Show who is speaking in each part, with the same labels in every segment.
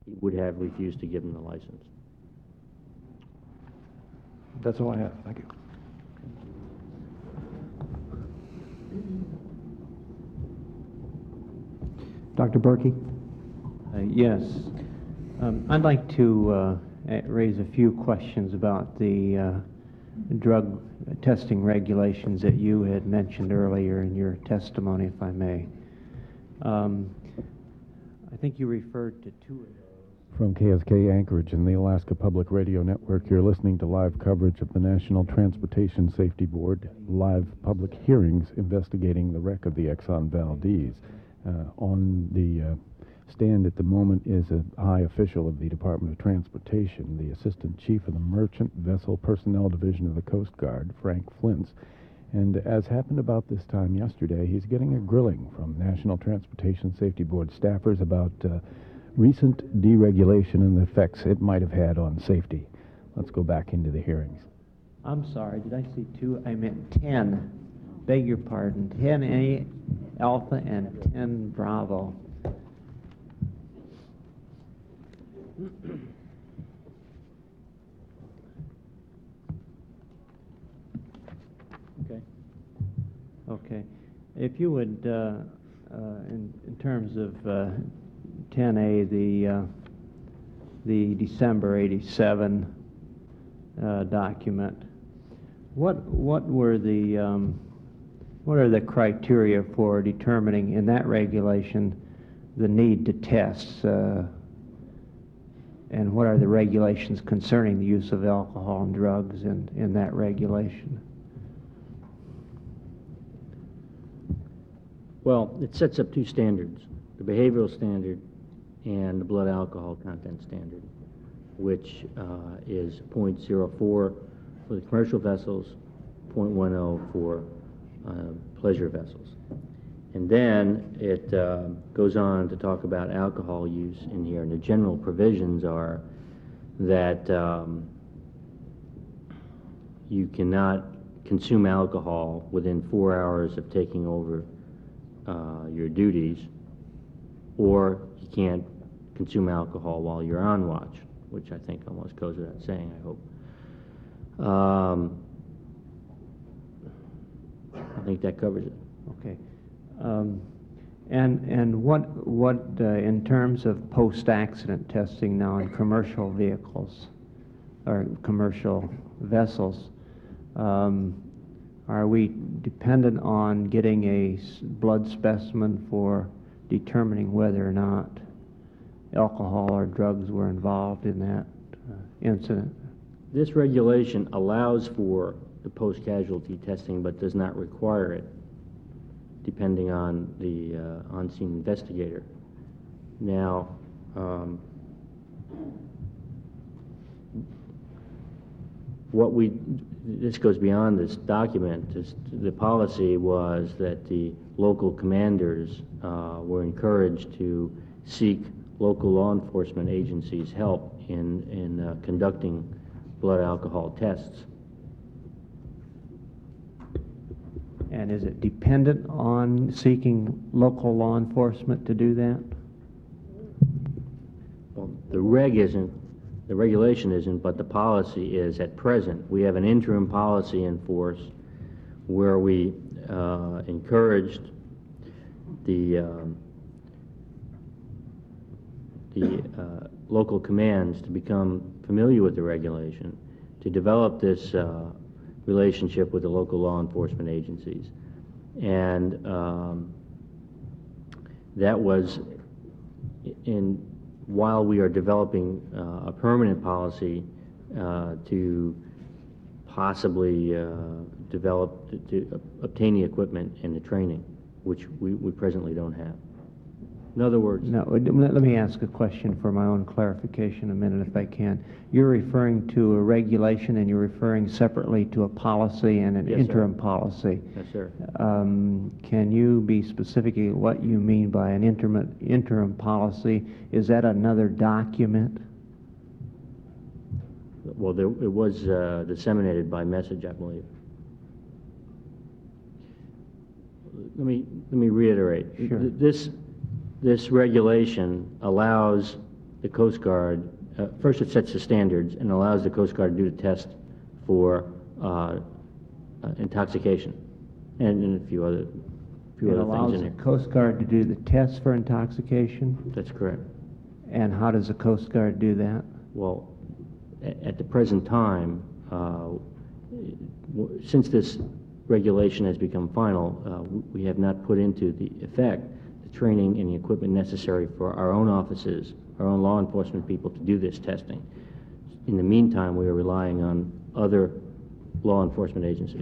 Speaker 1: he would have refused to give him the license.
Speaker 2: That's all I have. Thank you. Dr. Berkey?
Speaker 3: Yes. I'd like to raise a few questions about the drug testing regulations that you had mentioned earlier in your testimony, if I may. I think you referred to two of those.
Speaker 4: From KSK Anchorage and the Alaska Public Radio Network, you're listening to live coverage of the National Transportation Safety Board live public hearings investigating the wreck of the Exxon Valdez. On the stand at the moment is a high official of the Department of Transportation, the Assistant Chief of the Merchant Vessel Personnel Division of the Coast Guard, Frank Flintz. And as happened about this time yesterday, he's getting a grilling from National Transportation Safety Board staffers about recent deregulation and the effects it might have had on safety. Let's go back into the hearings.
Speaker 3: I'm sorry, did I see two? I meant 10. Beg your pardon. 10A Alpha and 10 Bravo. Okay. Okay. If you would, in terms of 10A, the December '87 document, what are the criteria for determining in that regulation the need to test, and what are the regulations concerning the use of alcohol and drugs in that regulation?
Speaker 1: Well, it sets up two standards, the behavioral standard and the blood alcohol content standard, which is 0.04 for the commercial vessels, 0.10 for pleasure vessels. And then it goes on to talk about alcohol use in here, and the general provisions are that you cannot consume alcohol within 4 hours of taking over your duties, or you can't consume alcohol while you're on watch, which I think almost goes without saying, I hope. I think that covers it.
Speaker 3: Okay. And what in terms of post-accident testing now in commercial vehicles or commercial vessels, are we dependent on getting a blood specimen for determining whether or not alcohol or drugs were involved in that incident?
Speaker 1: This regulation allows for the post-casualty testing but does not require it, depending on the on-scene investigator. Now, this goes beyond this document. The policy was that the local commanders were encouraged to seek local law enforcement agencies' help in conducting blood alcohol tests.
Speaker 3: And is it dependent on seeking local law enforcement to do that?
Speaker 1: Well, the regulation isn't, but the policy is at present. We have an interim policy in force where we encouraged the local commands to become familiar with the regulation, to develop this relationship with the local law enforcement agencies. And that was while we are developing a permanent policy to possibly obtain the equipment and the training, which we presently don't have. In other words...
Speaker 3: No, let me ask a question for my own clarification a minute, if I can. You're referring to a regulation, and you're referring separately to a policy and an interim policy.
Speaker 1: Yes, sir.
Speaker 3: Can you be specific what you mean by an interim policy? Is that another document?
Speaker 1: Well, it was disseminated by message, I believe. Let me reiterate.
Speaker 3: Sure.
Speaker 1: This regulation allows the Coast Guard, first it sets the standards and allows the Coast Guard to do the test for intoxication and a few other
Speaker 3: It
Speaker 1: things
Speaker 3: allows
Speaker 1: in
Speaker 3: the
Speaker 1: there.
Speaker 3: Coast Guard to do the test for intoxication?
Speaker 1: That's correct.
Speaker 3: And how does the Coast Guard do that?
Speaker 1: Well, at the present time, since this regulation has become final, we have not put into the effect the training and the equipment necessary for our own offices, our own law enforcement people to do this testing. In the meantime, we are relying on other law enforcement agencies.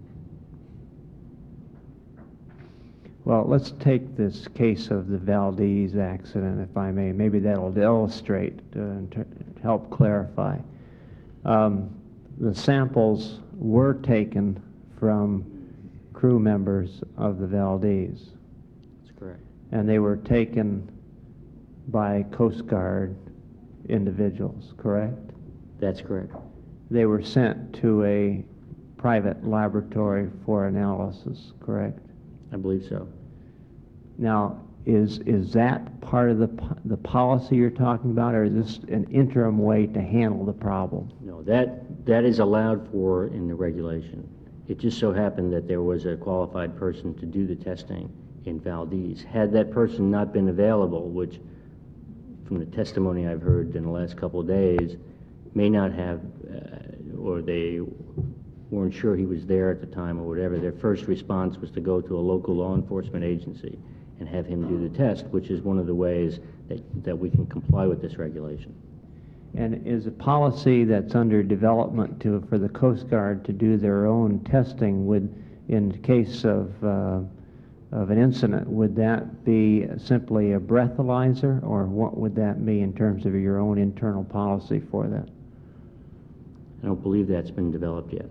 Speaker 3: Well, let's take this case of the Valdez accident, if I may. Maybe that'll illustrate and help clarify. The samples were taken from crew members of the Valdez,
Speaker 1: That's correct.
Speaker 3: and they were taken by Coast Guard individuals, correct?
Speaker 1: That's correct.
Speaker 3: They were sent to a private laboratory for analysis, correct?
Speaker 1: I believe so.
Speaker 3: Now, is that part of the policy you're talking about, or is this an interim way to handle the problem?
Speaker 1: No, that is allowed for in the regulation. It just so happened that there was a qualified person to do the testing in Valdez. Had that person not been available, which from the testimony I've heard in the last couple of days, may not have, or they weren't sure he was there at the time or whatever, their first response was to go to a local law enforcement agency and have him do the test, which is one of the ways that we can comply with this regulation.
Speaker 3: And is a policy that's under development for the Coast Guard to do their own testing, in case of an incident, would that be simply a breathalyzer, or what would that be in terms of your own internal policy for that?
Speaker 1: I don't believe that's been developed yet.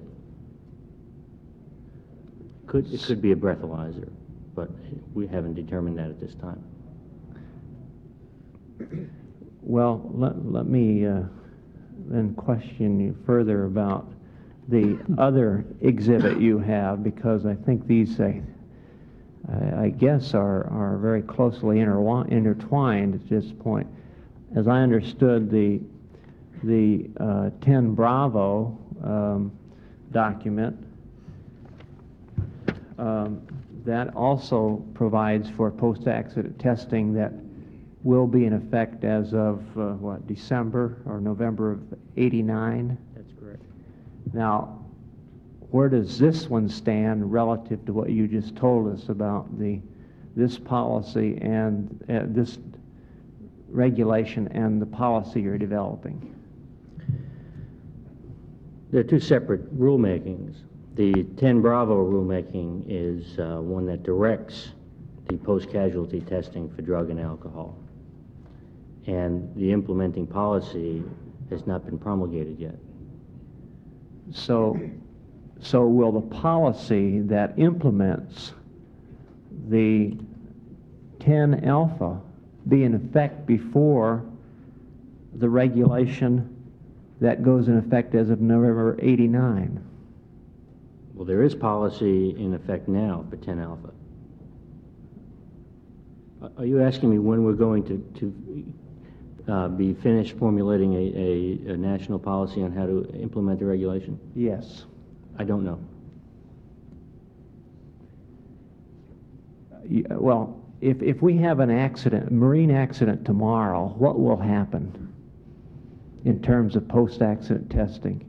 Speaker 1: It could be a breathalyzer, but we haven't determined that at this time.
Speaker 3: Well, let me then question you further about the other exhibit you have, because I think these, I guess, are very closely intertwined at this point. As I understood the 10 Bravo document, that also provides for post-accident testing that will be in effect as of, December or November of '89?
Speaker 1: That's correct.
Speaker 3: Now, where does this one stand relative to what you just told us about this policy and this regulation and the policy you're developing?
Speaker 1: They're two separate rulemakings. The 10 Bravo rulemaking is one that directs the post-casualty testing for drug and alcohol. And the implementing policy has not been promulgated yet.
Speaker 3: So will the policy that implements the 10 Alpha be in effect before the regulation that goes in effect as of November '89?
Speaker 1: Well, there is policy in effect now for 10 Alpha. Are you asking me when we're going to be finished formulating a national policy on how to implement the regulation?
Speaker 3: Yes.
Speaker 1: I don't know.
Speaker 3: Well, if we have an accident, a marine accident tomorrow, what will happen in terms of post-accident testing?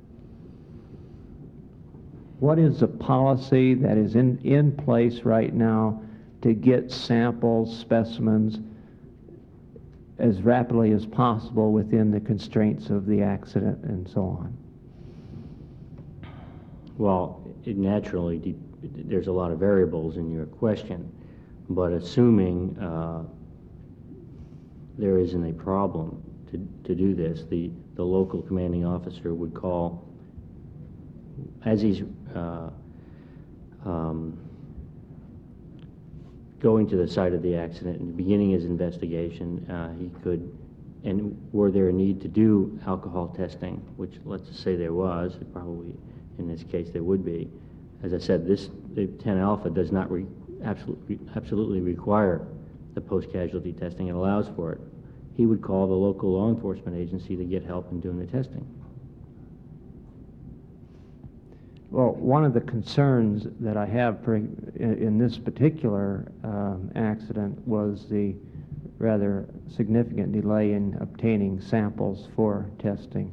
Speaker 3: What is the policy that is in place right now to get samples, specimens, as rapidly as possible within the constraints of the accident and so on?
Speaker 1: Well, naturally, there's a lot of variables in your question, but assuming there isn't a problem to do this, the local commanding officer would call, as he's going to the site of the accident and beginning his investigation, he could, and were there a need to do alcohol testing, which let's say there was, probably in this case there would be. As I said, the 10 Alpha does not absolutely require the post-casualty testing. It allows for it. he would call the local law enforcement agency to get help in doing the testing.
Speaker 3: Well, one of the concerns that I have in this particular accident was the rather significant delay in obtaining samples for testing.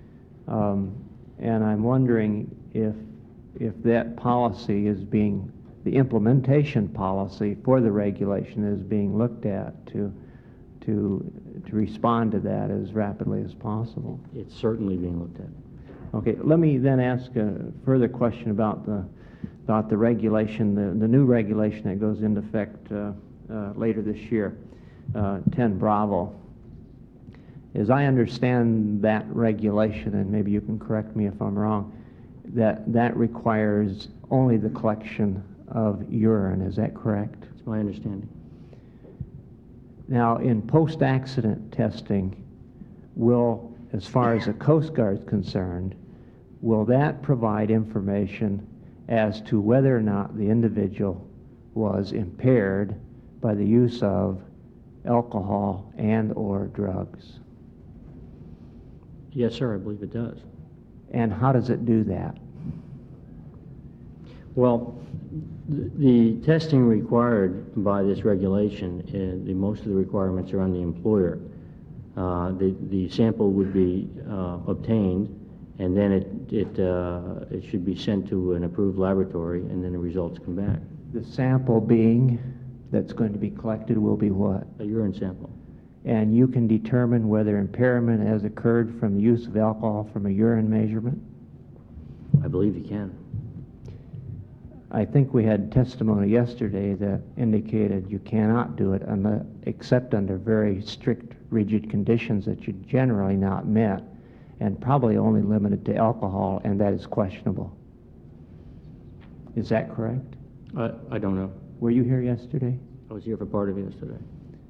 Speaker 3: And I'm wondering if that policy is being, the implementation policy for the regulation is being looked at to respond to that as rapidly as possible.
Speaker 1: It's certainly being looked at.
Speaker 3: Okay, let me then ask a further question about the regulation, the new regulation that goes into effect later this year, 10 Bravo. As I understand that regulation, and maybe you can correct me if I'm wrong, that requires only the collection of urine. Is that correct?
Speaker 1: It's my understanding.
Speaker 3: Now, in post-accident testing, will, as far as the Coast Guard is concerned, will that provide information as to whether or not the individual was impaired by the use of alcohol and/or drugs?
Speaker 1: Yes, sir, I believe it does.
Speaker 3: And how does it do that?
Speaker 1: Well, the testing required by this regulation, most of the requirements are on the employer. The sample would be obtained, and then it should be sent to an approved laboratory, and then the results come back.
Speaker 3: The sample being that's going to be collected will be what?
Speaker 1: A urine sample.
Speaker 3: And you can determine whether impairment has occurred from the use of alcohol from a urine measurement?
Speaker 1: I believe you can.
Speaker 3: I think we had testimony yesterday that indicated you cannot do it except under very strict, rigid conditions that you generally not met, and probably only limited to alcohol, and that is questionable. Is that correct?
Speaker 1: I don't know.
Speaker 3: Were you here yesterday?
Speaker 1: I was here for part of it yesterday.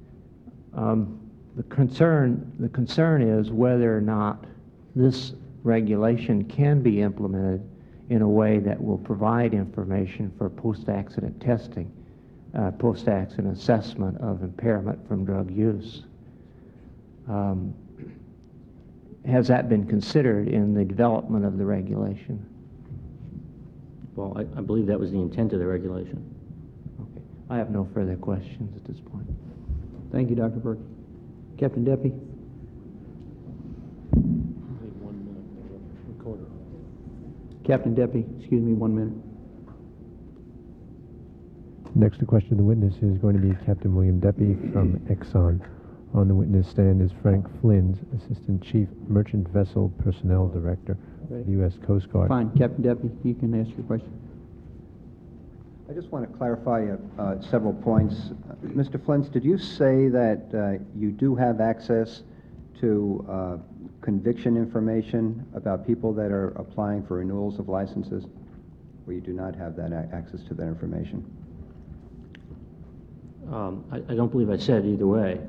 Speaker 3: The concern is whether or not this regulation can be implemented in a way that will provide information for post-accident testing, post-accident assessment of impairment from drug use. Has that been considered in the development of the regulation?
Speaker 1: Well, I believe that was the intent of the regulation.
Speaker 3: Okay. I have no further questions at this point.
Speaker 2: Thank you, Dr. Burke. Captain Deppie? Captain Deppie, excuse me, 1 minute.
Speaker 5: Next to question the witness is going to be Captain William Deppie from Exxon. On the witness stand is Frank Flins, Assistant Chief Merchant Vessel Personnel Director, U.S. Coast Guard.
Speaker 2: Fine, Captain Deppie, you can ask your question.
Speaker 6: I just want to clarify several points. Mr. Flins, did you say that you do have access to conviction information about people that are applying for renewals of licenses, or you do not have that access to that information?
Speaker 1: I don't believe I said either way.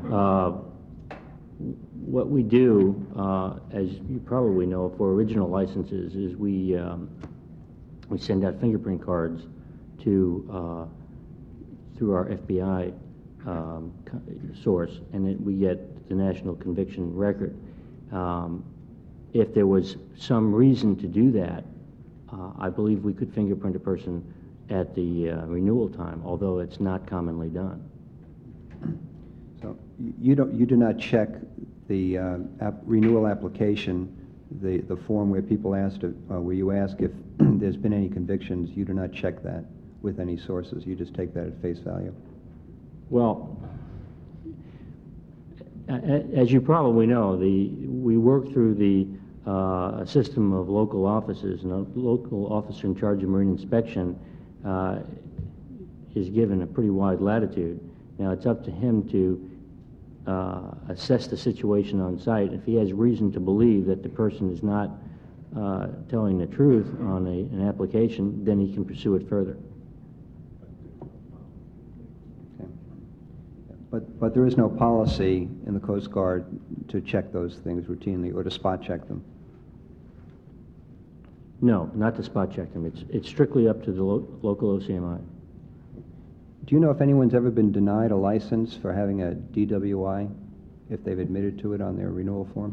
Speaker 1: What we do, as you probably know, for original licenses is we send out fingerprint cards to through our FBI source, and then we get the national conviction record. If there was some reason to do that, I believe we could fingerprint a person at the renewal time, although it's not commonly done.
Speaker 6: So you do not check the renewal application, the form where people asked, where you ask if there's been any convictions. You do not check that with any sources. You just take that at face value.
Speaker 1: Well, as you probably know, we work through the system of local offices, and a local officer in charge of marine inspection is given a pretty wide latitude. Now, it's up to him to assess the situation on site. If he has reason to believe that the person is not telling the truth on an application, then he can pursue it further.
Speaker 6: But there is no policy in the Coast Guard to check those things routinely or to spot check them.
Speaker 1: No, not to spot check them. It's strictly up to the local OCMI.
Speaker 6: Do you know if anyone's ever been denied a license for having a DWI if they've admitted to it on their renewal form?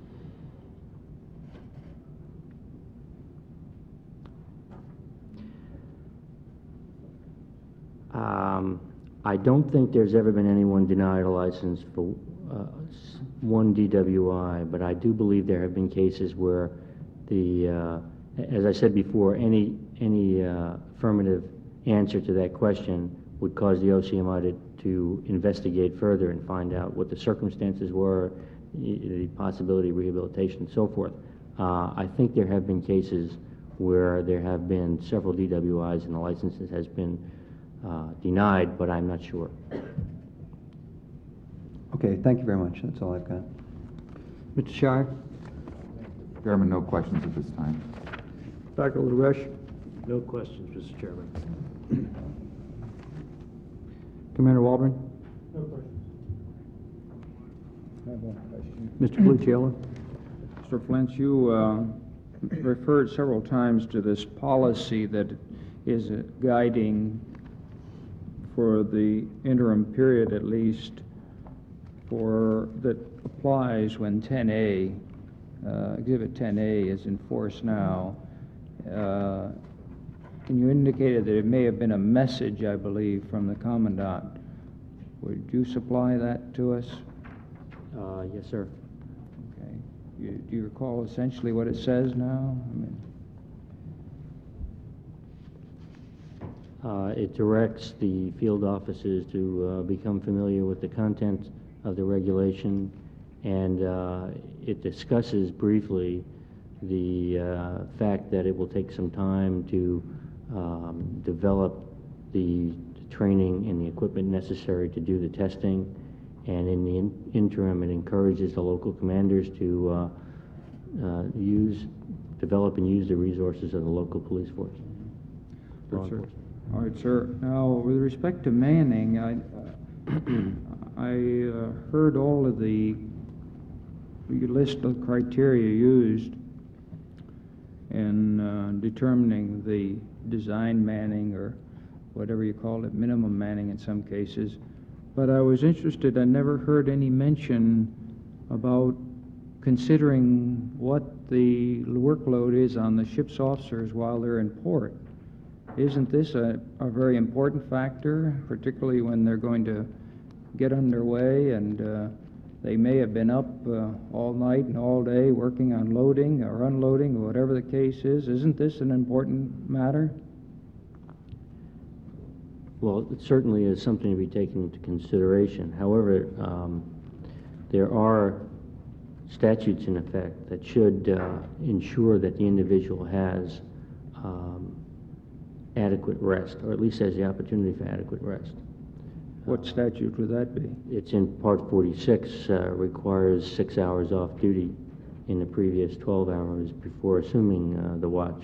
Speaker 1: I don't think there's ever been anyone denied a license for one DWI, but I do believe there have been cases where as I said before, any affirmative answer to that question would cause the OCMI to investigate further and find out what the circumstances were, the possibility of rehabilitation, and so forth. I think there have been cases where there have been several DWIs and the licenses has been denied, but I'm not sure.
Speaker 6: Okay, thank you very much. That's all I've got. Mr. Shire?
Speaker 7: Chairman, no questions at this time.
Speaker 6: Dr. LaRush?
Speaker 8: No questions, Mr. Chairman.
Speaker 6: Commander Waldron?
Speaker 8: No questions.
Speaker 9: I have one question.
Speaker 6: Mr. Bluciello?
Speaker 9: Mr. Flint, you referred several times to this policy that is guiding for the interim period, at least, that applies when 10A, Exhibit 10A is in force now. And you indicated that it may have been a message, I believe, from the Commandant. Would you supply that to us?
Speaker 1: Yes, sir.
Speaker 9: Okay. Do you recall essentially what it says now?
Speaker 1: It directs the field officers to become familiar with the content of the regulation, and it discusses briefly the fact that it will take some time to develop the training and the equipment necessary to do the testing, and in the interim it encourages the local commanders to develop and use the resources of the local police force.
Speaker 9: Good, sir. All right, sir. Now, with respect to manning, I heard all of the list of criteria used in determining the design manning, or whatever you call it, minimum manning in some cases. But I was interested, I never heard any mention about considering what the workload is on the ship's officers while they're in port. Isn't this a very important factor, particularly when they're going to get underway and they may have been up all night and all day working on loading or unloading or whatever the case is? Isn't this an important matter?
Speaker 1: Well, it certainly is something to be taken into consideration. However, there are statutes in effect that should ensure that the individual has adequate rest, or at least has the opportunity for adequate rest.
Speaker 9: What statute would that be?
Speaker 1: It's in Part 46, requires 6 hours off duty in the previous 12 hours before assuming the watch.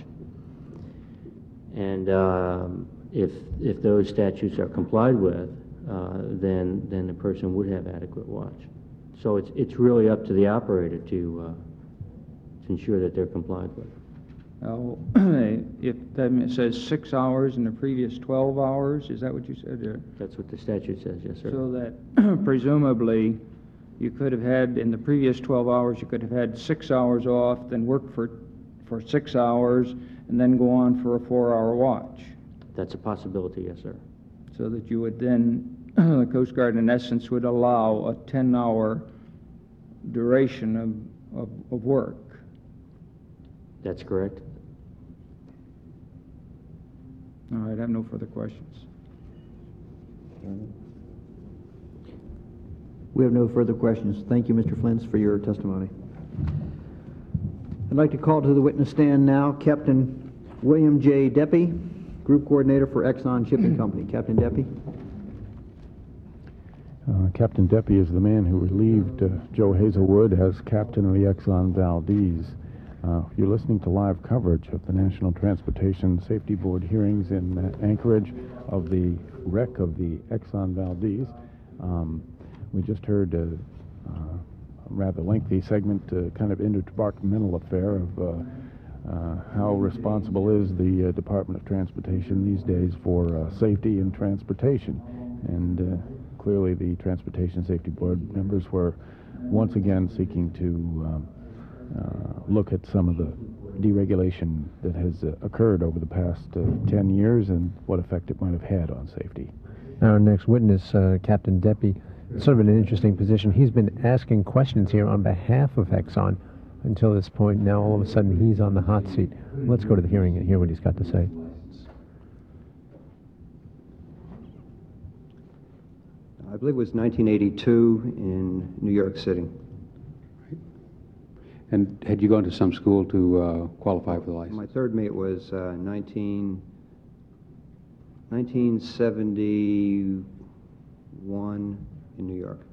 Speaker 1: And if those statutes are complied with, then the person would have adequate watch. So it's really up to the operator to ensure that they're complied with.
Speaker 9: Now, if that says 6 hours in the previous 12 hours, is that what you said there?
Speaker 1: That's what the statute says, yes, sir.
Speaker 9: So that presumably you could have had, in the previous 12 hours, you could have had 6 hours off, then work for 6 hours, and then go on for a 4-hour watch.
Speaker 1: That's a possibility, yes, sir.
Speaker 9: So that you would then, the Coast Guard in essence would allow a 10-hour duration of work.
Speaker 1: That's correct.
Speaker 9: All right, I have no further questions.
Speaker 2: We have no further questions. Thank you, Mr. Flintz, for your testimony. I'd like to call to the witness stand now Captain William J. Deppy, Group Coordinator for Exxon Shipping Company. Captain Deppy.
Speaker 4: Captain Deppy is the man who relieved Joe Hazelwood as captain of the Exxon Valdez. You're listening to live coverage of the National Transportation Safety Board hearings in Anchorage of the wreck of the Exxon Valdez. We just heard a rather lengthy segment, kind of interdepartmental affair of how responsible is the Department of Transportation these days for safety and transportation. And clearly the Transportation Safety Board members were once again seeking to look at some of the deregulation that has occurred over the past 10 years and what effect it might have had on safety.
Speaker 5: Our next witness, Captain Deppy, sort of in an interesting position. He's been asking questions here on behalf of Exxon until this point. Now all of a sudden he's on the hot seat. Let's go to the hearing and hear what he's got to say.
Speaker 6: I believe it was 1982 in New York City.
Speaker 10: And had you gone to some school to qualify for the license?
Speaker 6: My third mate was 1971 in New York.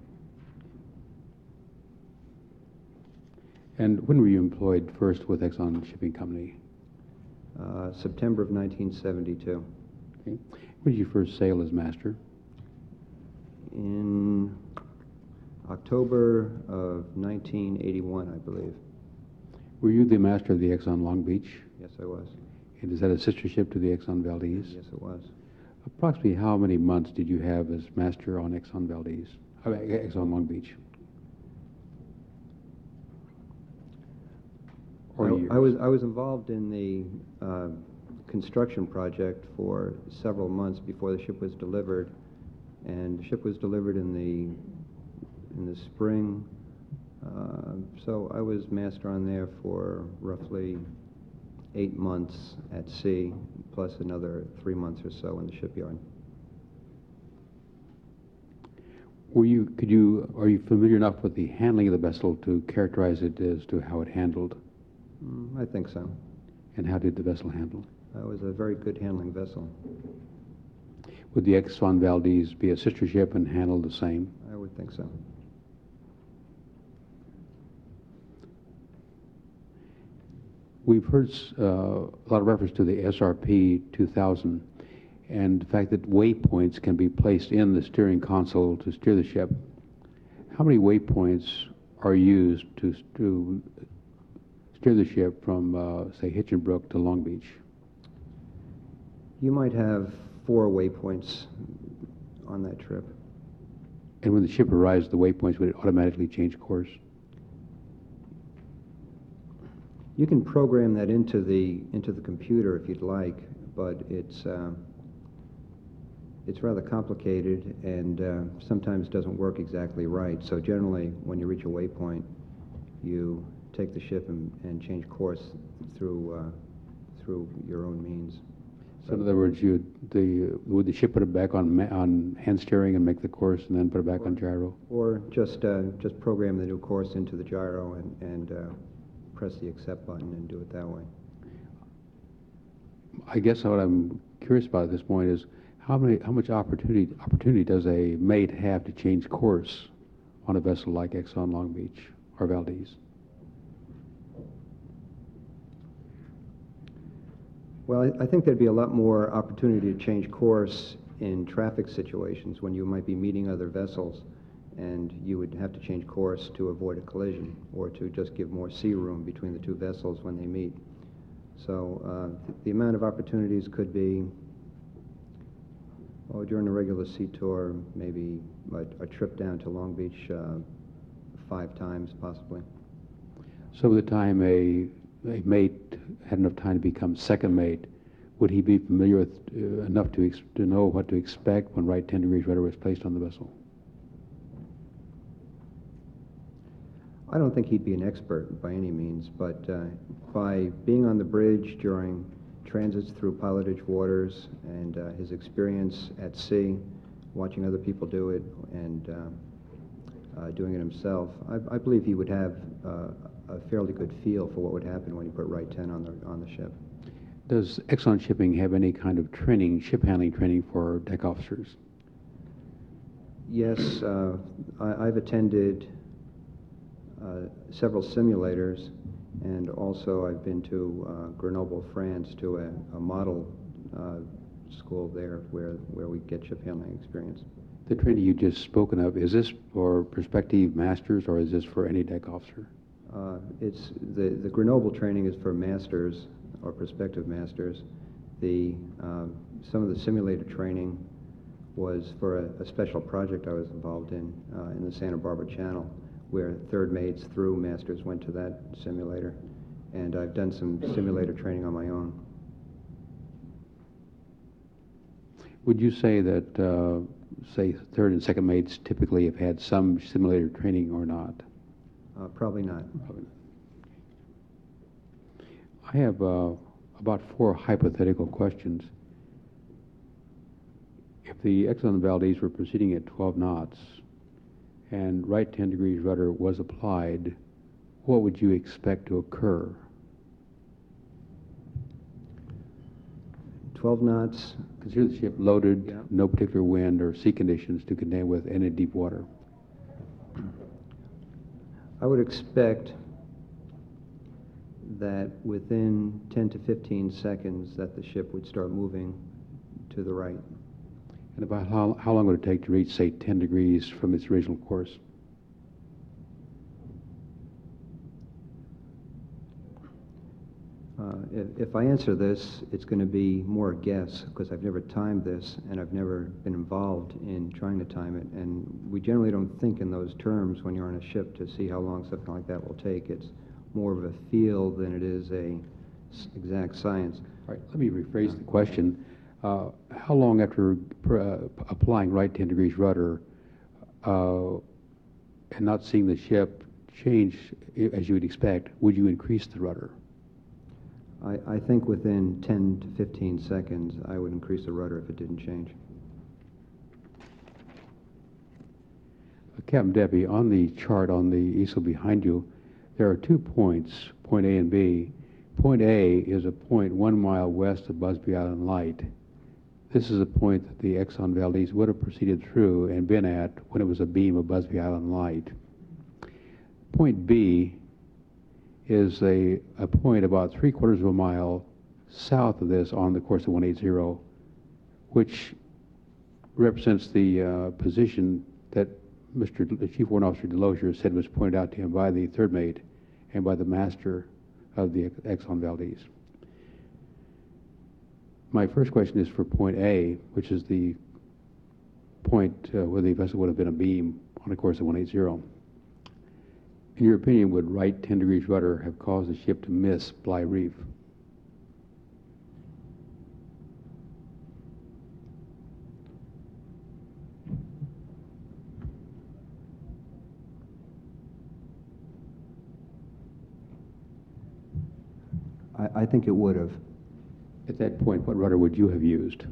Speaker 10: And when were you employed first with Exxon Shipping Company?
Speaker 6: September of 1972.
Speaker 10: Okay. When did you first sail as master?
Speaker 6: In October of 1981, I believe.
Speaker 10: Were you the master of the Exxon Long Beach?
Speaker 6: Yes, I was.
Speaker 10: And is that a sister ship to the Exxon Valdez?
Speaker 6: Yes, it was.
Speaker 10: Approximately how many months did you have as master on Exxon Valdez? Exxon Long Beach? Or years?
Speaker 6: I was involved in the construction project for several months before the ship was delivered, and the ship was delivered in the spring. So I was master on there for roughly 8 months at sea, plus another 3 months or so in the shipyard.
Speaker 10: Are you familiar enough with the handling of the vessel to characterize it as to how it handled?
Speaker 6: I think so.
Speaker 10: And how did the vessel handle?
Speaker 6: It was a very good handling vessel.
Speaker 10: Would the Exxon Valdez be a sister ship and handle the same?
Speaker 6: I would think so.
Speaker 10: We've heard a lot of reference to the SRP 2000 and the fact that waypoints can be placed in the steering console to steer the ship. How many waypoints are used to steer the ship from, say, Hinchinbrook to Long Beach?
Speaker 6: You might have 4 waypoints on that trip.
Speaker 10: And when the ship arrives at the waypoints, would it automatically change course?
Speaker 6: You can program that into the computer if you'd like, but it's rather complicated and sometimes doesn't work exactly right. So generally, when you reach a waypoint, you take the ship and change course through your own means.
Speaker 10: So in other words, would the ship put it back on hand steering and make the course and then put it back on gyro?
Speaker 6: Or just program the new course into the gyro and press the accept button and do it that way.
Speaker 10: I guess what I'm curious about at this point is how much opportunity does a mate have to change course on a vessel like Exxon Long Beach or Valdez?
Speaker 6: Well, I think there'd be a lot more opportunity to change course in traffic situations when you might be meeting other vessels and you would have to change course to avoid a collision or to just give more sea room between the two vessels when they meet. So the amount of opportunities could be, during a regular sea tour, maybe a trip down to Long Beach 5 times possibly.
Speaker 10: So by the time a mate had enough time to become second mate, would he be familiar with enough to know what to expect when right 10 degrees rudder was placed on the vessel?
Speaker 6: I don't think he'd be an expert by any means, but by being on the bridge during transits through pilotage waters and his experience at sea, watching other people do it and doing it himself, I believe he would have a fairly good feel for what would happen when he put right 10 on the ship.
Speaker 10: Does Exxon Shipping have any kind of training, ship handling training for deck officers?
Speaker 6: Yes, I've attended several simulators, and also I've been to Grenoble, France, to a model school there where we get ship handling experience.
Speaker 10: The training you just spoken of, is this for prospective masters or is this for any deck officer?
Speaker 6: It's the Grenoble training is for masters or prospective masters. Some of the simulator training was for a special project I was involved in the Santa Barbara Channel, where third mates through masters went to that simulator. And I've done some simulator training on my own.
Speaker 10: Would you say that, say, third and second mates typically have had some simulator training or not?
Speaker 6: Probably not.
Speaker 10: Probably not. I have about 4 hypothetical questions. If the Exxon Valdez were proceeding at 12 knots and right 10 degrees rudder was applied, what would you expect to occur?
Speaker 6: 12 knots.
Speaker 10: Consider the ship loaded,
Speaker 6: Yeah.
Speaker 10: no particular wind or sea conditions to contend with, and in deep water.
Speaker 6: I would expect that within 10 to 15 seconds that the ship would start moving to the right.
Speaker 10: And about how long would it take to reach, say, 10 degrees from its original course?
Speaker 6: If I answer this, it's going to be more a guess, because I've never timed this, and I've never been involved in trying to time it. And we generally don't think in those terms when you're on a ship to see how long something like that will take. It's more of a feel than it is a exact science.
Speaker 10: All right, let me rephrase the question. How long after applying right 10 degrees rudder and not seeing the ship change as you would expect, would you increase the rudder?
Speaker 6: I think within 10 to 15 seconds, I would increase the rudder if it didn't change.
Speaker 10: Captain Debbie, on the chart on the easel behind you, there are 2 points, point A and B. Point A is a point 1 mile west of Busby Island Light. This is a point that the Exxon Valdez would have proceeded through and been at when it was a beam of Busby Island Light. Point B is a point about 3/4 of a mile south of this on the course of 180, which represents the position that the Chief Warrant Officer Delosier said was pointed out to him by the third mate and by the master of the Exxon Valdez. My first question is for point A, which is the point where the vessel would have been a beam on a course of 180. In your opinion, would right 10 degrees rudder have caused the ship to miss Bligh Reef?
Speaker 6: I think it would have.
Speaker 10: At that point, what rudder would you have used?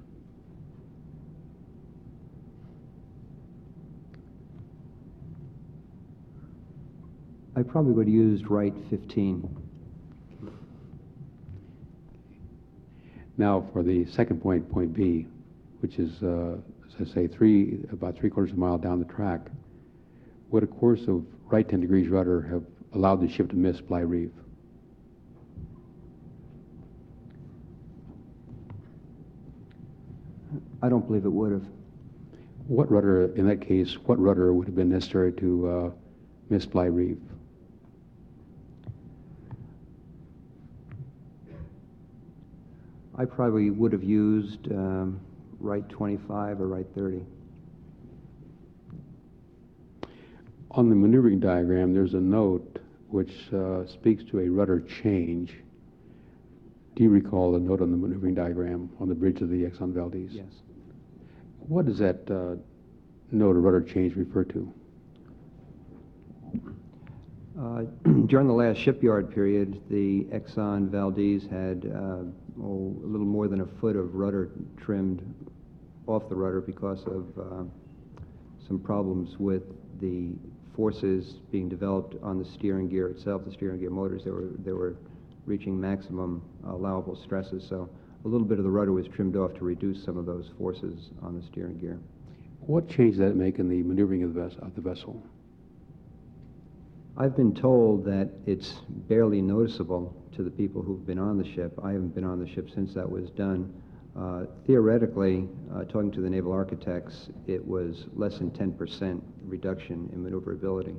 Speaker 6: I probably would have used right 15.
Speaker 10: Now, for the second point, point B, which is, as I say, about 3/4 of a mile down the track, would a course of right 10 degrees rudder have allowed the ship to miss Bligh Reef?
Speaker 6: I don't believe it would have.
Speaker 10: What rudder, in that case, what rudder would have been necessary to miss Bligh Reef?
Speaker 6: I probably would have used right 25 or right 30.
Speaker 10: On the maneuvering diagram, there's a note which speaks to a rudder change. Do you recall the note on the maneuvering diagram on the bridge of the Exxon Valdez?
Speaker 6: Yes.
Speaker 10: What does that note of rudder change refer to?
Speaker 6: During the last shipyard period, the Exxon Valdez had a little more than a foot of rudder trimmed off the rudder because of some problems with the forces being developed on the steering gear itself, the steering gear motors. They were reaching maximum allowable stresses, so a little bit of the rudder was trimmed off to reduce some of those forces on the steering gear.
Speaker 10: What change did that make in the maneuvering of the vessel?
Speaker 6: I've been told that it's barely noticeable to the people who've been on the ship. I haven't been on the ship since that was done. Theoretically, talking to the naval architects, it was less than 10% reduction in maneuverability.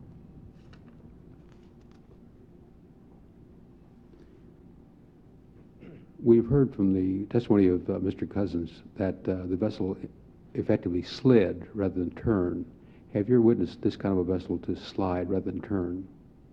Speaker 10: We've heard from the testimony of Mr. Cousins that the vessel effectively slid rather than turned. Have you ever witnessed this kind of a vessel to slide rather than turn?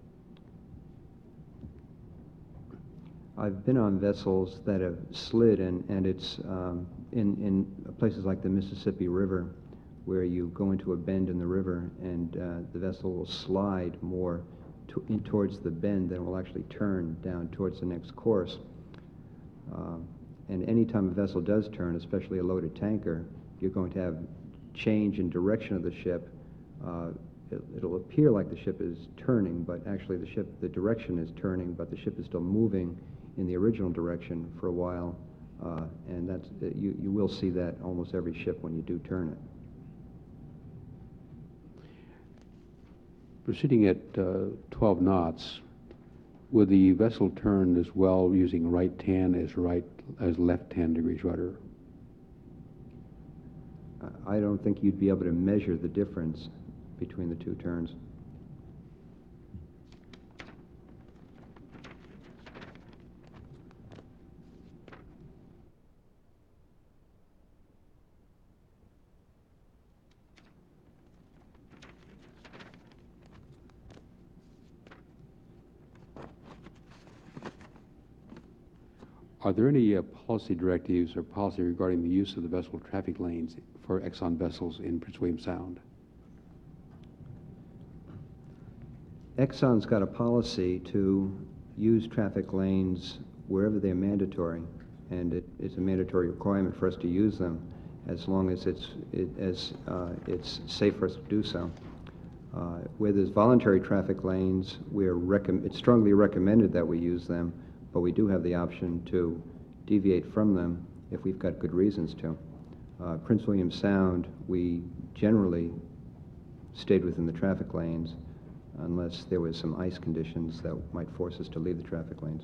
Speaker 6: I've been on vessels that have slid, and it's in places like the Mississippi River, where you go into a bend in the river, and the vessel will slide more towards the bend than it will actually turn down towards the next course. And any time a vessel does turn, especially a loaded tanker, you're going to have change in direction of the ship. It'll appear like the ship is turning, but actually the direction is turning, but the ship is still moving in the original direction for a while, and you will see that almost every ship when you do turn it.
Speaker 10: Proceeding at 12 knots, would the vessel turn as well using right 10 as left 10 degrees rudder?
Speaker 6: I don't think you'd be able to measure the difference between the two turns.
Speaker 10: Are there any policy directives or policy regarding the use of the vessel traffic lanes for Exxon vessels in Prince William Sound?
Speaker 6: Exxon's got a policy to use traffic lanes wherever they're mandatory, and it's a mandatory requirement for us to use them as long as it's safe for us to do so. Where there's voluntary traffic lanes, it's strongly recommended that we use them, but we do have the option to deviate from them if we've got good reasons to. Prince William Sound, we generally stayed within the traffic lanes unless there was some ice conditions that might force us to leave the traffic lanes.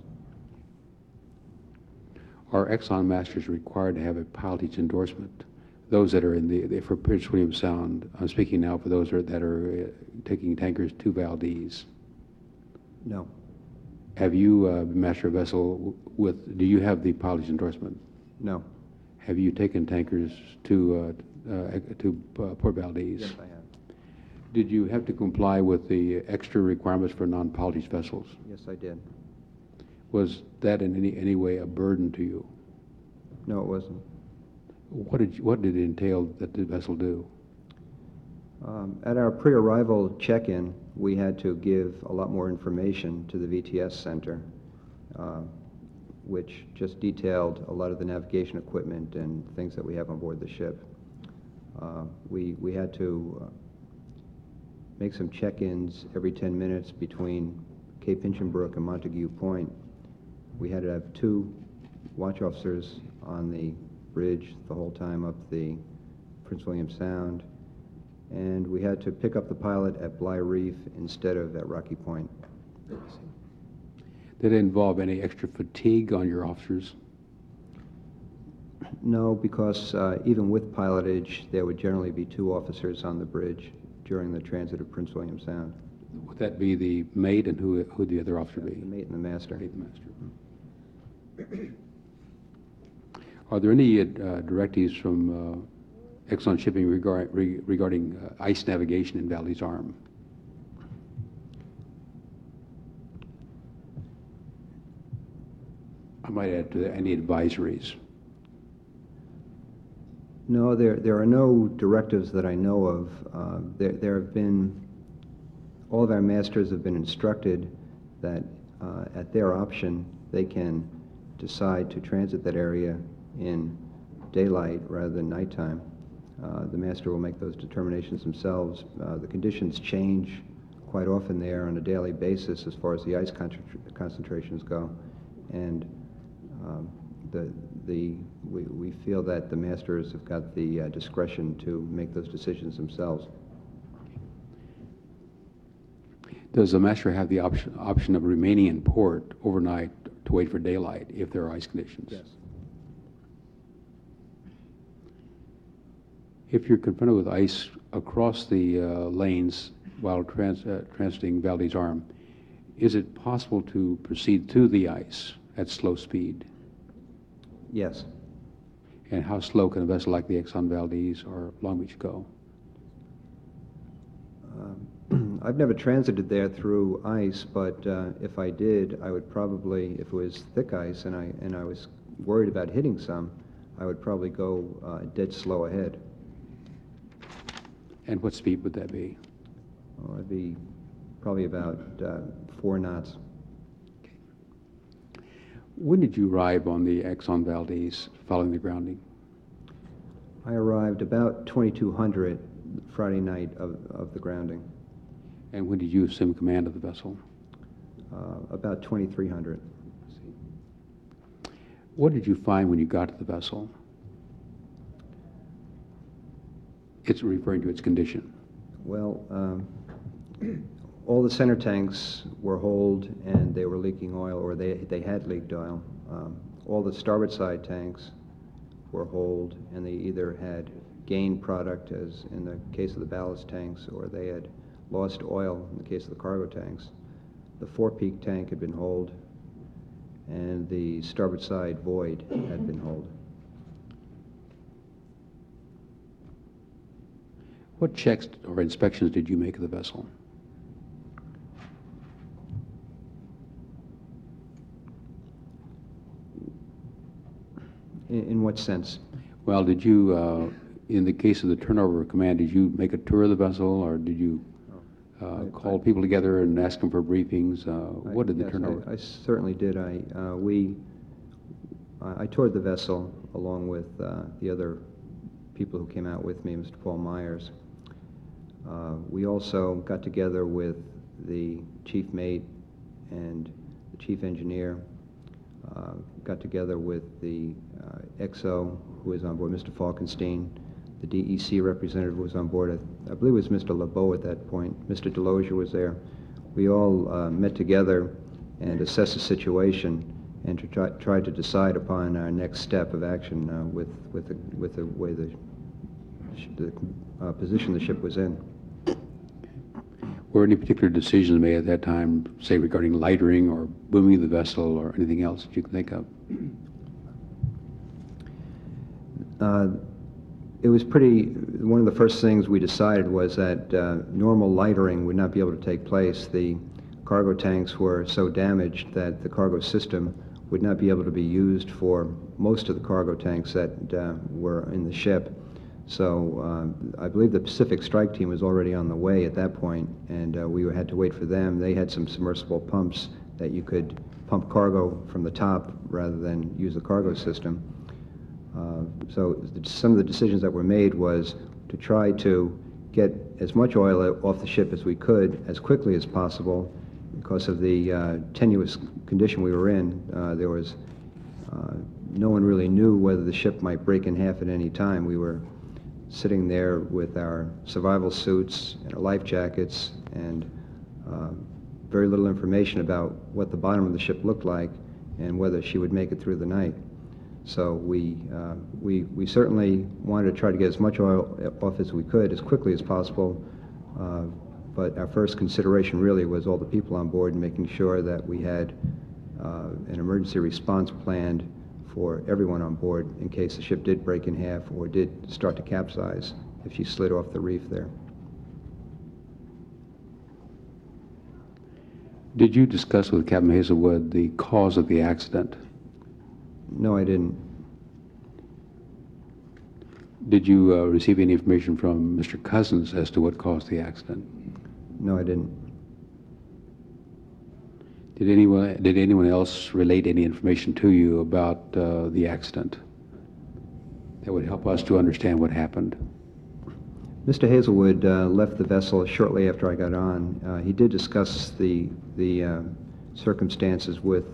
Speaker 10: Are Exxon masters required to have a pilotage endorsement? Those that are for Prince William Sound, I'm speaking now for those that are taking tankers to Valdez.
Speaker 6: No.
Speaker 10: Have you master a vessel do you have the pilotage endorsement?
Speaker 6: No.
Speaker 10: Have you taken tankers to Port Valdez?
Speaker 6: Yes, I have.
Speaker 10: Did you have to comply with the extra requirements for non-pilotage vessels?
Speaker 6: Yes, I did.
Speaker 10: Was that in any way a burden to you?
Speaker 6: No, it wasn't.
Speaker 10: What did it entail that the vessel do?
Speaker 6: At our pre-arrival check-in, we had to give a lot more information to the VTS center, which just detailed a lot of the navigation equipment and things that we have on board the ship. We had to make some check-ins every 10 minutes between Cape Hinchinbrook and Montague Point. We had to have 2 watch officers on the bridge the whole time up the Prince William Sound, and we had to pick up the pilot at Bligh Reef instead of at Rocky Point.
Speaker 10: Did it involve any extra fatigue on your officers?
Speaker 6: No, because even with pilotage, there would generally be 2 officers on the bridge during the transit of Prince William Sound.
Speaker 10: Would that be the mate, and who would the other officer be?
Speaker 6: The mate and the master.
Speaker 10: Mate and master. Are there any directives from Exxon Shipping regarding ice navigation in Valdez Arm? I might add to that, any advisories?
Speaker 6: No, there are no directives that I know of. There have been, all of our masters have been instructed that at their option, they can decide to transit that area in daylight rather than nighttime. The master will make those determinations themselves. The conditions change quite often there on a daily basis as far as the ice concentrations go, and we feel that the masters have got the discretion to make those decisions themselves.
Speaker 10: Does the master have the option of remaining in port overnight to wait for daylight if there are ice conditions?
Speaker 6: Yes.
Speaker 10: If you're confronted with ice across the lanes while transiting Valdez Arm, is it possible to proceed through the ice at slow speed?
Speaker 6: Yes.
Speaker 10: And how slow can a vessel like the Exxon Valdez or Long Beach go?
Speaker 6: I've never transited there through ice, but if I did, I would probably, if it was thick ice and I was worried about hitting some, I would probably go dead slow ahead.
Speaker 10: And what speed would that be?
Speaker 6: Oh, it'd be probably about 4 knots.
Speaker 10: When did you arrive on the Exxon Valdez following the grounding?
Speaker 6: I arrived about 2200 Friday night of the grounding.
Speaker 10: And when did you assume command of the vessel?
Speaker 6: About 2300.
Speaker 10: What did you find when you got to the vessel? It's referring to its condition.
Speaker 6: Well, all the center tanks were holed and they were leaking oil, or they had leaked oil. All the starboard side tanks were holed and they either had gained product, as in the case of the ballast tanks, or they had lost oil in the case of the cargo tanks. The forepeak tank had been holed and the starboard side void had been holed.
Speaker 10: What checks or inspections did you make of the vessel?
Speaker 6: In what sense?
Speaker 10: Well, did you, in the case of the turnover of command, did you make a tour of the vessel, or did you call people together and ask them for briefings? What did the
Speaker 6: Yes,
Speaker 10: turnover?
Speaker 6: I certainly did. I toured the vessel along with the other people who came out with me, Mr. Paul Myers. We also got together with the chief mate and the chief engineer, got together with the XO who was on board, Mr. Falkenstein, the DEC representative who was on board. I believe it was Mr. LeBeau at that point. Mr. Delozier was there. We all met together and assessed the situation and to try to decide upon our next step of action with the way the position the ship was in.
Speaker 10: Were any particular decisions made at that time, say regarding lightering or booming the vessel or anything else that you can think of?
Speaker 6: It was one of the first things we decided was that normal lightering would not be able to take place. The cargo tanks were so damaged that the cargo system would not be able to be used for most of the cargo tanks that were in the ship. So I believe the Pacific Strike Team was already on the way at that point, and we had to wait for them. They had some submersible pumps that you could pump cargo from the top rather than use the cargo system. So some of the decisions that were made was to try to get as much oil off the ship as we could as quickly as possible. Because of the tenuous condition we were in, there was no one really knew whether the ship might break in half at any time. We were sitting there with our survival suits and our life jackets and very little information about what the bottom of the ship looked like and whether she would make it through the night. So we certainly wanted to try to get as much oil off as we could as quickly as possible, but our first consideration really was all the people on board and making sure that we had an emergency response planned for everyone on board in case the ship did break in half or did start to capsize if she slid off the reef there.
Speaker 10: Did you discuss with Captain Hazelwood the cause of the accident?
Speaker 6: No, I didn't.
Speaker 10: Did you receive any information from Mr. Cousins as to what caused the accident?
Speaker 6: No, I didn't.
Speaker 10: Did anyone else relate any information to you about the accident that would help us to understand what happened?
Speaker 6: Mr. Hazelwood left the vessel shortly after I got on. He did discuss the circumstances with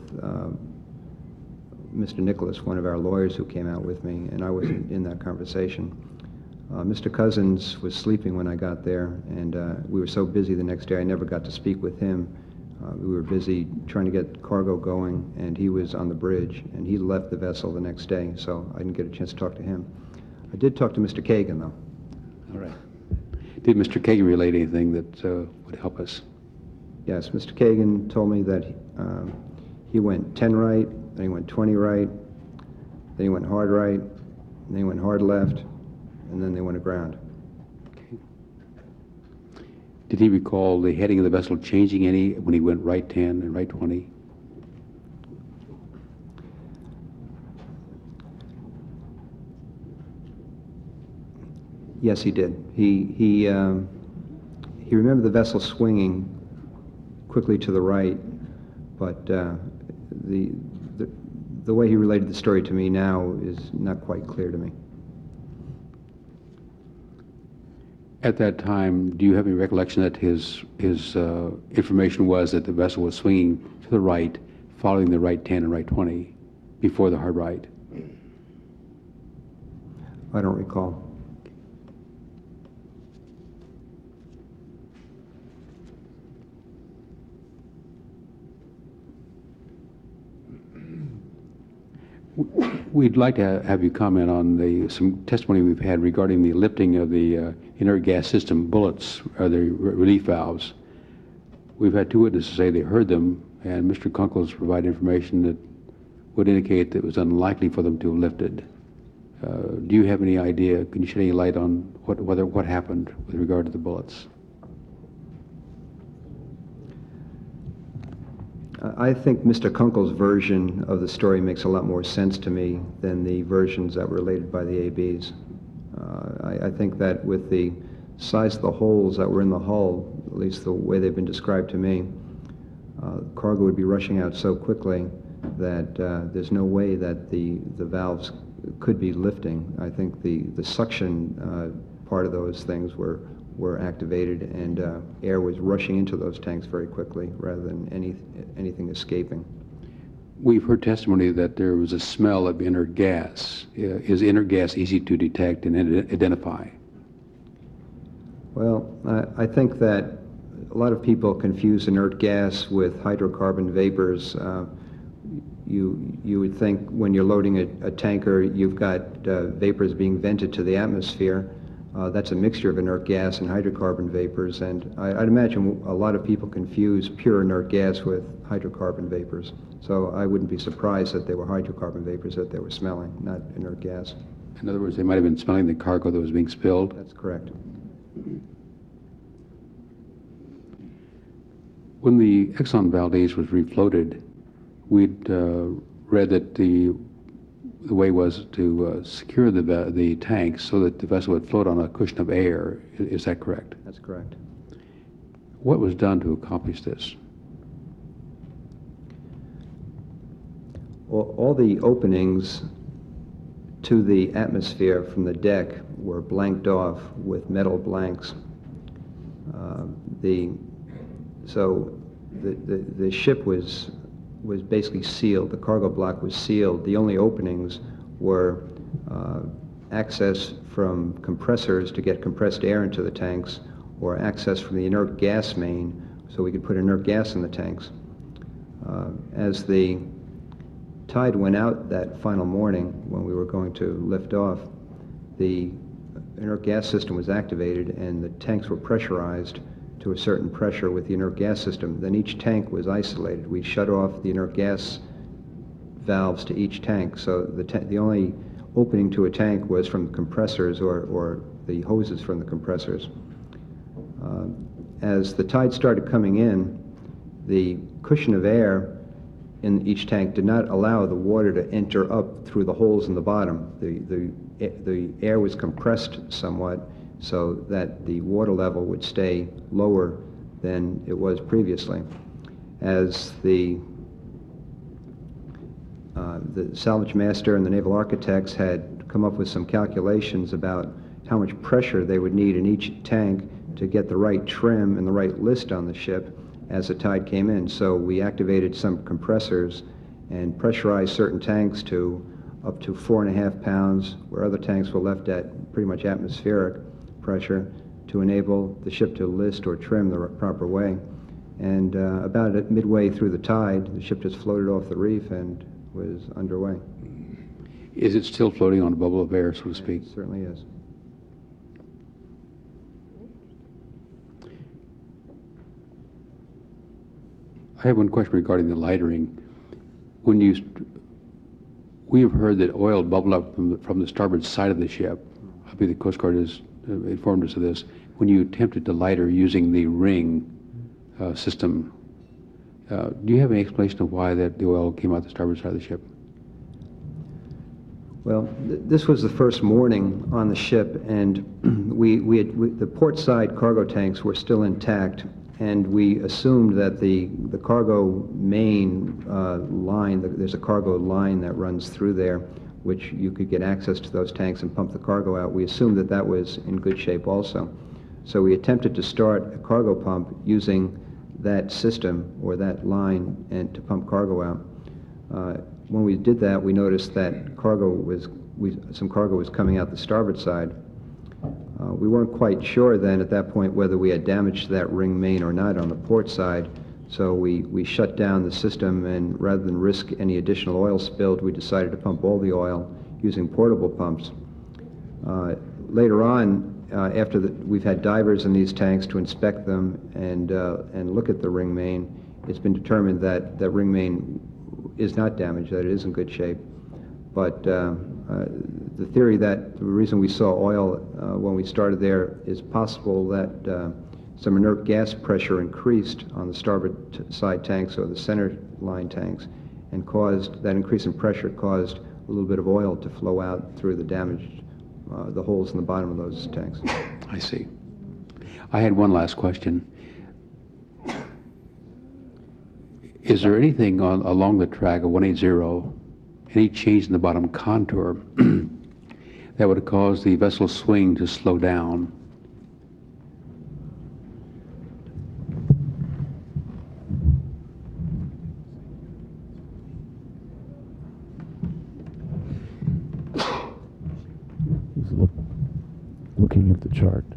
Speaker 6: Mr. Nicholas, one of our lawyers who came out with me, and I wasn't in that conversation. Mr. Cousins was sleeping when I got there, and we were so busy the next day I never got to speak with him. We were busy trying to get cargo going, and he was on the bridge, and he left the vessel the next day, so I didn't get a chance to talk to him. I did talk to Mr. Kagan, though.
Speaker 10: All right. Did Mr. Kagan relate anything that would help us?
Speaker 6: Yes, Mr. Kagan told me that he went 10 right, then he went 20 right, then he went hard right, then he went hard left, and then they went aground.
Speaker 10: Okay. Did he recall the heading of the vessel changing any when he went right 10 and right 20?
Speaker 6: Yes, he did. He remembered the vessel swinging quickly to the right, but the way he related the story to me now is not quite clear to me.
Speaker 10: At that time, do you have any recollection that his information was that the vessel was swinging to the right, following the right 10 and right 20 before the hard right?
Speaker 6: I don't recall.
Speaker 10: We'd like to have you comment on some testimony we've had regarding the lifting of the inert gas system bullets, or the relief valves. We've had two witnesses say they heard them, and Mr. Kunkel's provided information that would indicate that it was unlikely for them to have lifted. Do you have any idea, can you shed any light on what happened with regard to the bullets?
Speaker 6: I think Mr. Kunkel's version of the story makes a lot more sense to me than the versions that were related by the ABs. I think that with the size of the holes that were in the hull, at least the way they've been described to me, cargo would be rushing out so quickly that there's no way that the valves could be lifting. I think the suction part of those things were activated, and air was rushing into those tanks very quickly rather than anything escaping.
Speaker 10: We've heard testimony that there was a smell of inert gas. Is inert gas easy to detect and identify?
Speaker 6: Well, I think that a lot of people confuse inert gas with hydrocarbon vapors. You would think when you're loading a tanker, you've got vapors being vented to the atmosphere. That's a mixture of inert gas and hydrocarbon vapors, and I'd imagine a lot of people confuse pure inert gas with hydrocarbon vapors. So I wouldn't be surprised that they were hydrocarbon vapors that they were smelling, not inert gas.
Speaker 10: In other words, they might have been smelling the cargo that was being spilled?
Speaker 6: That's correct.
Speaker 10: When the Exxon Valdez was refloated, we'd read that the way was to secure the tanks so that the vessel would float on a cushion of air. Is that correct?
Speaker 6: That's correct.
Speaker 10: What was done to accomplish this?
Speaker 6: All the openings to the atmosphere from the deck were blanked off with metal blanks. So the ship was basically sealed. The cargo block was sealed. The only openings were access from compressors to get compressed air into the tanks, or access from the inert gas main so we could put inert gas in the tanks. As the tide went out that final morning when we were going to lift off, the inert gas system was activated and the tanks were pressurized to a certain pressure with the inert gas system. Then each tank was isolated. We shut off the inert gas valves to each tank, so the only opening to a tank was from the compressors or the hoses from the compressors. As the tide started coming in, the cushion of air in each tank did not allow the water to enter up through the holes in the bottom. The air was compressed somewhat so that the water level would stay lower than it was previously. As the salvage master and the naval architects had come up with some calculations about how much pressure they would need in each tank to get the right trim and the right list on the ship as the tide came in. So we activated some compressors and pressurized certain tanks to up to 4.5 pounds, where other tanks were left at pretty much atmospheric pressure, to enable the ship to list or trim the proper way. And about midway through the tide, the ship just floated off the reef and was underway.
Speaker 10: Is it still floating on a bubble of air, so to speak?
Speaker 6: It certainly is.
Speaker 10: I have one question regarding the lightering. We have heard that oil bubbled up from the starboard side of the ship. I believe the Coast Guard has informed us of this. when you attempted to lighter using the ring system, do you have any explanation of why that the oil came out the starboard side of the ship?
Speaker 6: Well, this was the first morning on the ship, and the port side cargo tanks were still intact, and we assumed that the cargo main line, there's a cargo line that runs through there, which you could get access to those tanks and pump the cargo out. We assumed that that was in good shape also. So we attempted to start a cargo pump using that system or that line and to pump cargo out. When we did that, we noticed that some cargo was coming out the starboard side. We weren't quite sure then at that point whether we had damaged that ring main or not on the port side, so we shut down the system, and rather than risk any additional oil spilled, we decided to pump all the oil using portable pumps. Later on, after we've had divers in these tanks to inspect them and look at the ring main, it's been determined that the ring main is not damaged, that it is in good shape. But the theory that the reason we saw oil when we started there is possible that some inert gas pressure increased on the starboard side tanks or the center line tanks, and that increase in pressure caused a little bit of oil to flow out through the holes in the bottom of those tanks.
Speaker 10: I see. I had one last question. Is there anything along the track of 180, any change in the bottom contour that would cause the vessel swing to slow down?
Speaker 4: He's looking at the chart.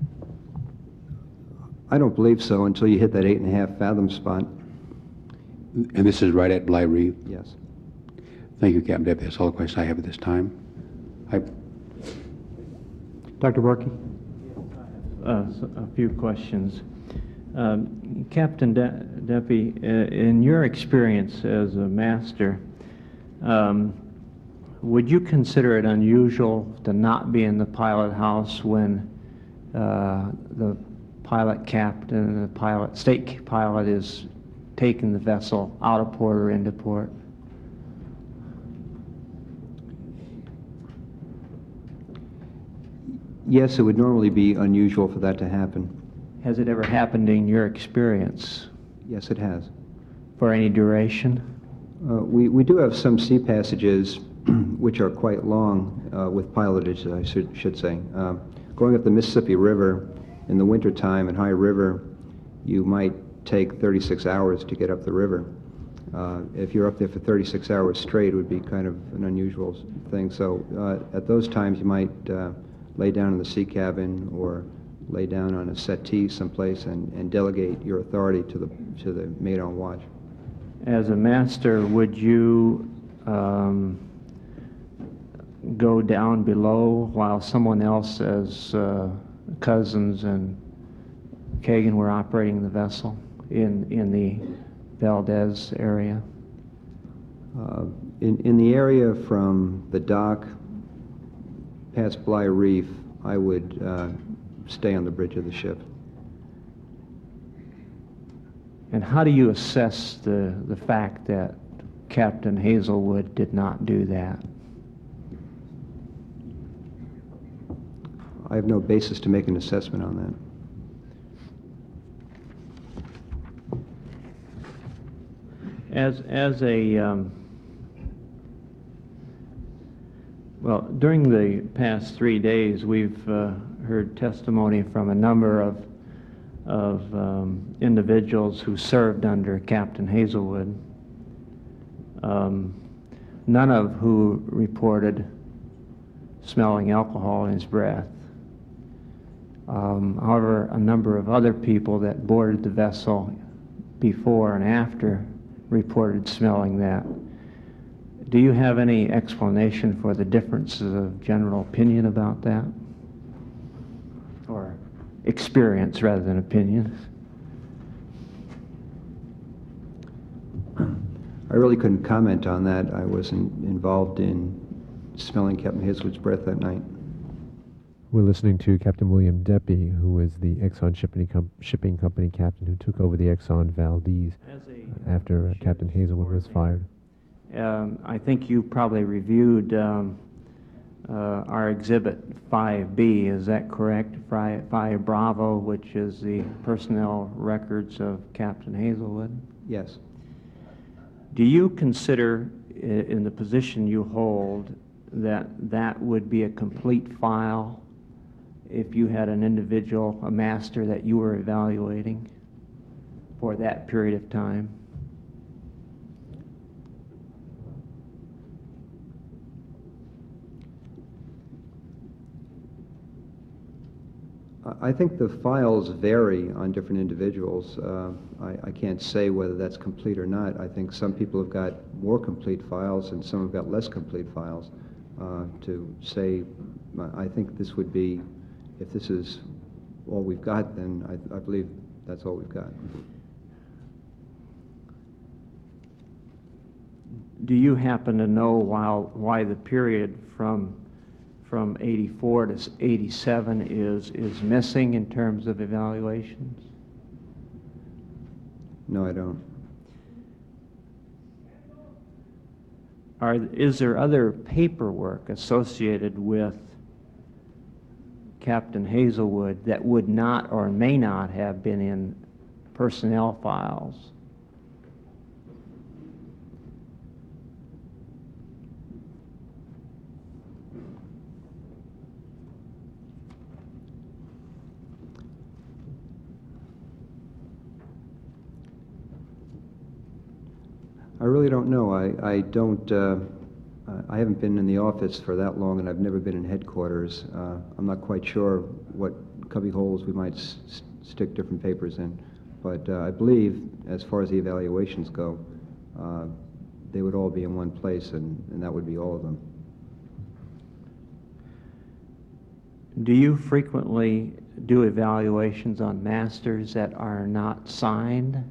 Speaker 6: I don't believe so until you hit that 8.5 fathom spot.
Speaker 10: And this is right at Bly Reef?
Speaker 6: Yes.
Speaker 10: Thank you, Captain Deputy. That's all the questions I have at this time.
Speaker 3: Dr. Borky? A few questions. Captain Deputy, in your experience as a master, would you consider it unusual to not be in the pilot house when the pilot captain, the state pilot is taking the vessel out of port or into port?
Speaker 6: Yes, it would normally be unusual for that to happen.
Speaker 3: Has it ever happened in your experience?
Speaker 6: Yes, it has.
Speaker 3: For any duration?
Speaker 6: We do have some sea passages which are quite long with pilotage, I should say. Going up the Mississippi River in the wintertime in High River, you might take 36 hours to get up the river. If you're up there for 36 hours straight, it would be kind of an unusual thing. So at those times, you might lay down in the sea cabin or lay down on a settee someplace and delegate your authority to the mate on watch.
Speaker 3: As a master, would you go down below while someone else, as Cousins and Kagan, were operating the vessel in the Valdez area?
Speaker 6: In the area from the dock past Bly Reef, I would stay on the bridge of the ship.
Speaker 3: And how do you assess the fact that Captain Hazelwood did not do that?
Speaker 6: I have no basis to make an assessment on that.
Speaker 3: As a well, during the past 3 days, we've heard testimony from a number of individuals who served under Captain Hazelwood, none of who reported smelling alcohol in his breath. However, a number of other people that boarded the vessel before and after reported smelling that. Do you have any explanation for the differences of general opinion about that? Or experience rather than opinion?
Speaker 6: I really couldn't comment on that. I wasn't involved in smelling Captain Hazelwood's breath that night.
Speaker 5: We're listening to Captain William Deppy, who is the Exxon shipping company captain who took over the Exxon Valdez after Captain Hazelwood was fired.
Speaker 3: I think you probably reviewed our Exhibit 5B, is that correct? 5 Bravo, which is the personnel records of Captain Hazelwood.
Speaker 6: Yes.
Speaker 3: Do you consider, in the position you hold, that that would be a complete file if you had an individual, a master that you were evaluating for that period of time?
Speaker 6: I think the files vary on different individuals. I can't say whether that's complete or not. I think some people have got more complete files and some have got less complete files. To say, I think this would be, if this is all we've got, then I believe that's all we've got.
Speaker 3: Do you happen to know why the period from 84 to 87 is missing in terms of evaluations?
Speaker 6: No, I don't.
Speaker 3: Is there other paperwork associated with Captain Hazelwood that would not or may not have been in personnel files?
Speaker 6: I really don't know. I don't. I haven't been in the office for that long, and I've never been in headquarters. I'm not quite sure what cubby holes we might stick different papers in, but I believe, as far as the evaluations go, they would all be in one place, and that would be all of them.
Speaker 3: Do you frequently do evaluations on masters that are not signed?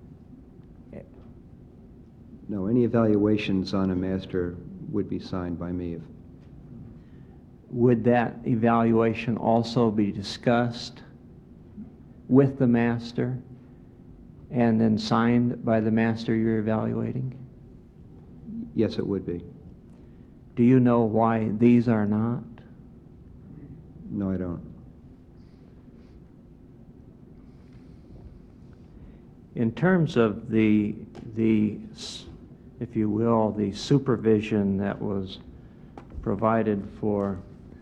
Speaker 6: No, any evaluations on a master would be signed by me.
Speaker 3: Would that evaluation also be discussed with the master and then signed by the master you're evaluating?
Speaker 6: Yes, it would be.
Speaker 3: Do you know why these are not?
Speaker 6: No, I don't.
Speaker 3: In terms of the if you will, the supervision that was provided for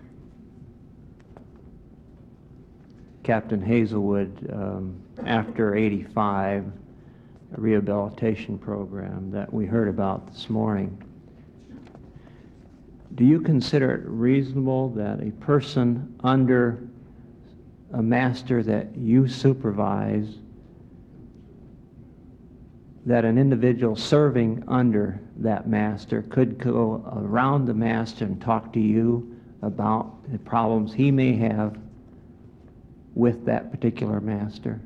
Speaker 3: Captain Hazelwood after 85, a rehabilitation program that we heard about this morning, do you consider it reasonable that a person under a master that you supervise, that an individual serving under that master could go around the master and talk to you about the problems he may have with that particular master?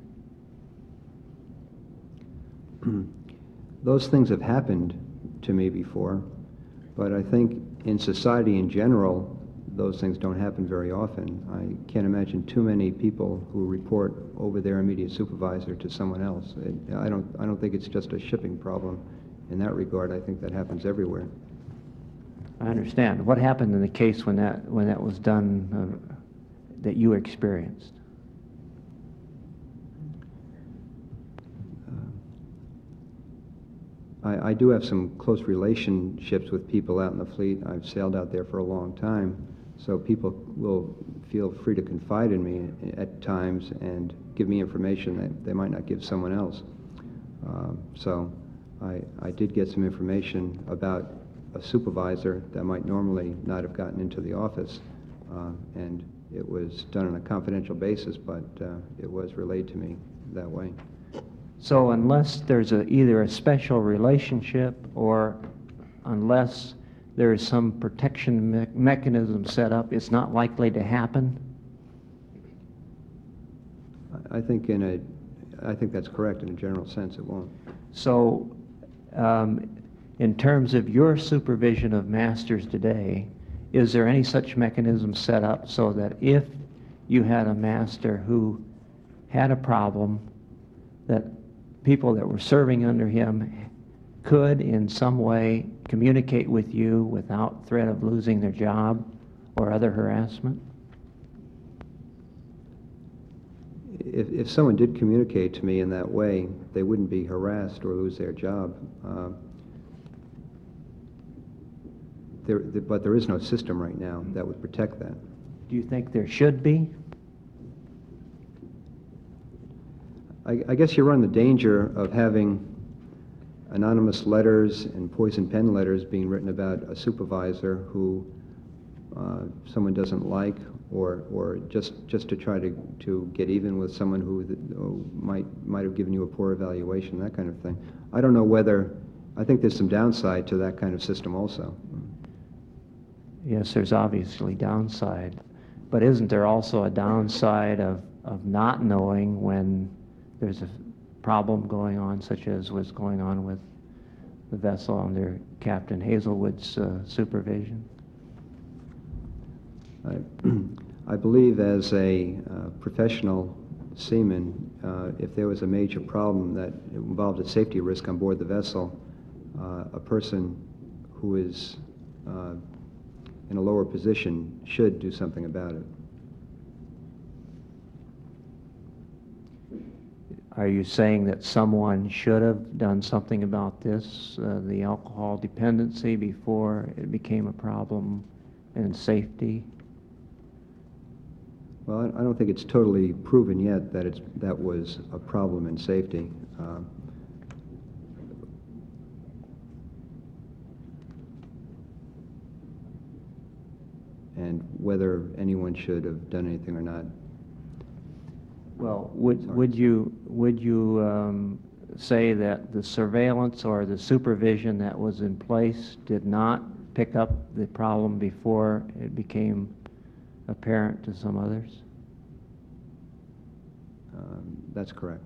Speaker 6: Those things have happened to me before, but I think in society in general, those things don't happen very often. I can't imagine too many people who report over their immediate supervisor to someone else. I don't think it's just a shipping problem in that regard. I think that happens everywhere.
Speaker 3: I understand. What happened in the case when that was done that you experienced?
Speaker 6: I do have some close relationships with people out in the fleet. I've sailed out there for a long time, so people will feel free to confide in me at times and give me information that they might not give someone else. So I did get some information about a supervisor that might normally not have gotten into the office, and it was done on a confidential basis, but it was relayed to me that way.
Speaker 3: So unless there's either a special relationship or unless there is some protection mechanism set up, it's not likely to happen?
Speaker 6: I think that's correct. In a general sense, it won't.
Speaker 3: So in terms of your supervision of masters today, is there any such mechanism set up so that if you had a master who had a problem, that people that were serving under him could in some way communicate with you without threat of losing their job or other harassment?
Speaker 6: If someone did communicate to me in that way, they wouldn't be harassed or lose their job. But there is no system right now that would protect that.
Speaker 3: Do you think there should be?
Speaker 6: I guess you run the danger of having anonymous letters and poison pen letters being written about a supervisor who someone doesn't like, or just to try to get even with someone who might have given you a poor evaluation, that kind of thing. I don't know whether, I think there's some downside to that kind of system also.
Speaker 3: Yes, there's obviously downside, but isn't there also a downside of not knowing when there's a problem going on, such as was going on with the vessel under Captain Hazelwood's supervision?
Speaker 6: I believe as a professional seaman, if there was a major problem that involved a safety risk on board the vessel, a person who is in a lower position should do something about it.
Speaker 3: Are you saying that someone should have done something about this, the alcohol dependency, before it became a problem in safety?
Speaker 6: Well, I don't think it's totally proven yet that that was a problem in safety. And whether anyone should have done anything or not.
Speaker 3: Well, would you say that the surveillance or the supervision that was in place did not pick up the problem before it became apparent to some others?
Speaker 6: That's correct.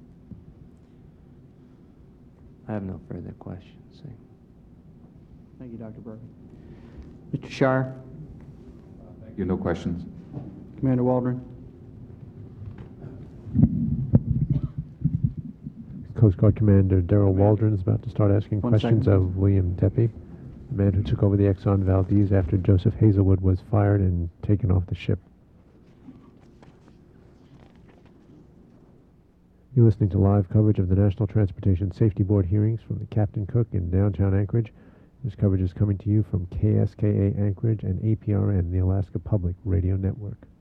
Speaker 3: I have no further questions.
Speaker 2: Thank you, Dr. Bergen. Mr. Shire?
Speaker 7: Thank you. No questions.
Speaker 2: Commander Waldron?
Speaker 5: Coast Guard Commander Darrell Waldron is about to start asking
Speaker 2: One
Speaker 5: questions
Speaker 2: second.
Speaker 5: of William Deppy, the man who took over the Exxon Valdez after Joseph Hazelwood was fired and taken off the ship. You're listening to live coverage of the National Transportation Safety Board hearings from the Captain Cook in downtown Anchorage. This coverage is coming to you from KSKA Anchorage and APRN, the Alaska Public Radio Network.